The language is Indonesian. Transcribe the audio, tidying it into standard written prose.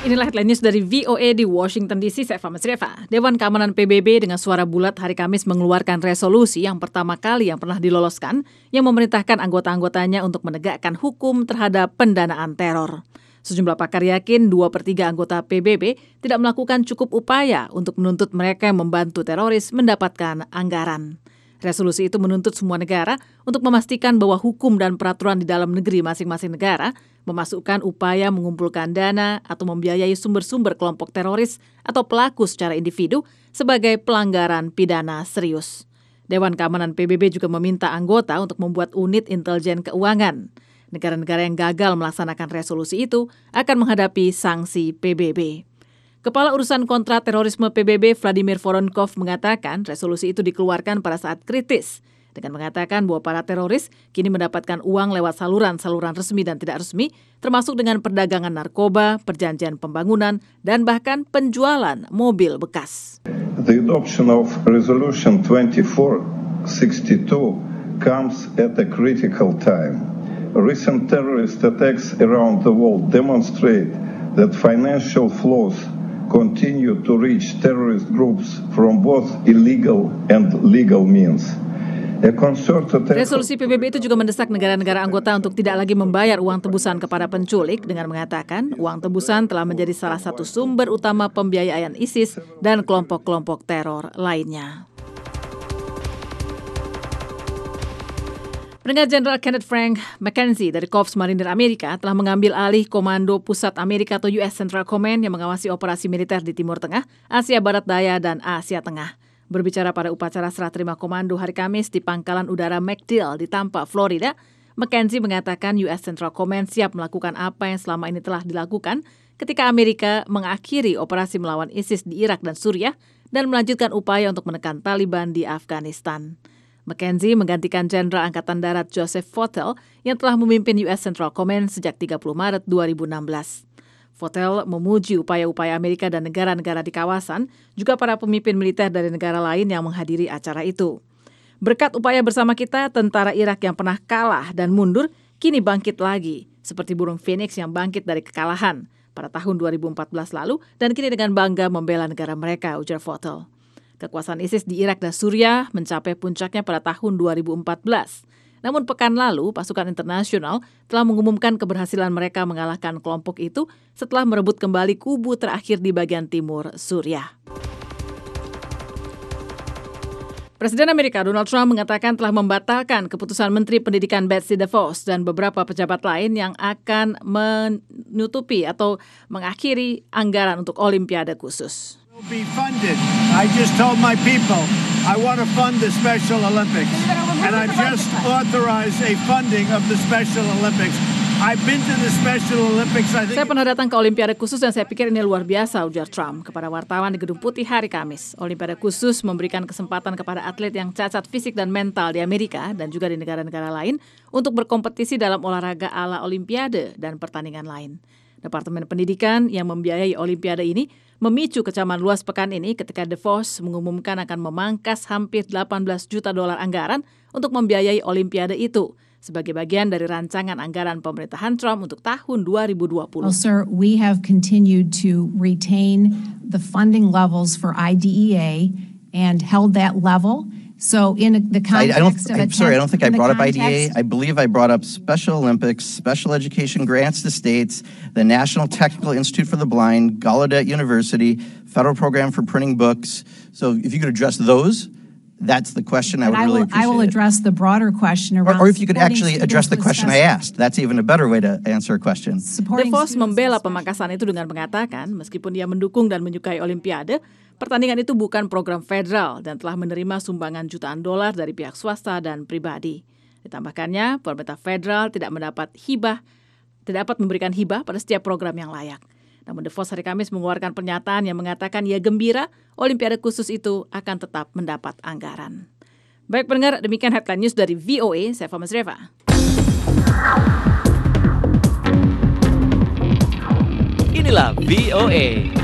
Inilah headline news dari VOA di Washington DC, saya Fahmi Sreva. Dewan Keamanan PBB dengan suara bulat hari Kamis mengeluarkan resolusi yang pertama kali yang pernah diloloskan yang memerintahkan anggota-anggotanya untuk menegakkan hukum terhadap pendanaan teror. Sejumlah pakar yakin 2/3 anggota PBB tidak melakukan cukup upaya untuk menuntut mereka yang membantu teroris mendapatkan anggaran. Resolusi itu menuntut semua negara untuk memastikan bahwa hukum dan peraturan di dalam negeri masing-masing negara memasukkan upaya mengumpulkan dana atau membiayai sumber-sumber kelompok teroris atau pelaku secara individu sebagai pelanggaran pidana serius. Dewan Keamanan PBB juga meminta anggota untuk membuat unit intelijen keuangan. Negara-negara yang gagal melaksanakan resolusi itu akan menghadapi sanksi PBB. Kepala Urusan Kontra Terorisme PBB Vladimir Voronkov mengatakan resolusi itu dikeluarkan pada saat kritis dengan mengatakan bahwa para teroris kini mendapatkan uang lewat saluran-saluran resmi dan tidak resmi, termasuk dengan perdagangan narkoba, perjanjian pembangunan, dan bahkan penjualan mobil bekas. The adoption of Resolution 2462 comes at a critical time. Recent terrorist attacks around the world demonstrate that financial flows continue to reach terrorist groups from both illegal and legal means. Resolusi PBB itu juga mendesak negara-negara anggota untuk tidak lagi membayar uang tebusan kepada penculik dengan mengatakan uang tebusan telah menjadi salah satu sumber utama pembiayaan ISIS dan kelompok-kelompok teror lainnya. Brigadier Jenderal Kenneth Frank McKenzie dari Korps Marinir Amerika telah mengambil alih Komando Pusat Amerika atau US Central Command yang mengawasi operasi militer di Timur Tengah, Asia Barat Daya, dan Asia Tengah. Berbicara pada upacara serah terima komando hari Kamis di Pangkalan Udara MacDill di Tampa, Florida, McKenzie mengatakan US Central Command siap melakukan apa yang selama ini telah dilakukan ketika Amerika mengakhiri operasi melawan ISIS di Irak dan Suriah dan melanjutkan upaya untuk menekan Taliban di Afghanistan. McKenzie menggantikan Jenderal Angkatan Darat Joseph Votel yang telah memimpin US Central Command sejak 30 Maret 2016. Votel memuji upaya-upaya Amerika dan negara-negara di kawasan, juga para pemimpin militer dari negara lain yang menghadiri acara itu. Berkat upaya bersama kita, tentara Irak yang pernah kalah dan mundur, kini bangkit lagi, seperti burung Phoenix yang bangkit dari kekalahan pada tahun 2014 lalu, dan kini dengan bangga membela negara mereka, ujar Votel. Kekuasaan ISIS di Irak dan Suriah mencapai puncaknya pada tahun 2014. Namun pekan lalu, pasukan internasional telah mengumumkan keberhasilan mereka mengalahkan kelompok itu setelah merebut kembali kubu terakhir di bagian timur Suriah. Presiden Amerika Donald Trump mengatakan telah membatalkan keputusan Menteri Pendidikan Betsy DeVos dan beberapa pejabat lain yang akan menutupi atau mengakhiri anggaran untuk Olimpiade khusus. Will be funded. I just told my people I want to fund the Special Olympics, and I just authorized a funding of the Special Olympics. I've been to the Special Olympics. Saya pernah datang ke Olimpiade khusus dan saya pikir ini luar biasa, ujar Trump kepada wartawan di Gedung Putih hari Kamis. Olimpiade khusus memberikan kesempatan kepada atlet yang cacat fisik dan mental di Amerika dan juga di negara-negara lain untuk berkompetisi dalam olahraga ala Olimpiade dan pertandingan lain. Departemen Pendidikan yang membiayai Olimpiade ini memicu kecaman luas pekan ini ketika DeVos mengumumkan akan memangkas hampir $18 juta anggaran untuk membiayai Olimpiade itu sebagai bagian dari rancangan anggaran pemerintahan Trump untuk tahun 2020. Well, sir, we have continued to retain the funding levels for IDEA and held that level. So in the context I don't think I brought up IDEA. I believe I brought up Special Olympics, special education grants to states, the National Technical Institute for the Blind, Gallaudet University, Federal Program for Printing Books. So if you could address those, that's the question I would really appreciate. I will address the broader question around. Or if you could actually address the question I asked. That's even a better way to answer a question. DeVos membela pemangkasan itu dengan mengatakan, meskipun dia mendukung dan menyukai Olimpiade, pertandingan itu bukan program federal dan telah menerima sumbangan jutaan dolar dari pihak swasta dan pribadi. Ditambahkannya, pemerintah federal tidak dapat memberikan hibah pada setiap program yang layak. Namun DeVos hari Kamis mengeluarkan pernyataan yang mengatakan ia gembira Olimpiade khusus itu akan tetap mendapat anggaran. Baik pendengar, demikian headline news dari VOA, saya Fahmi Sreva. Inilah VOA.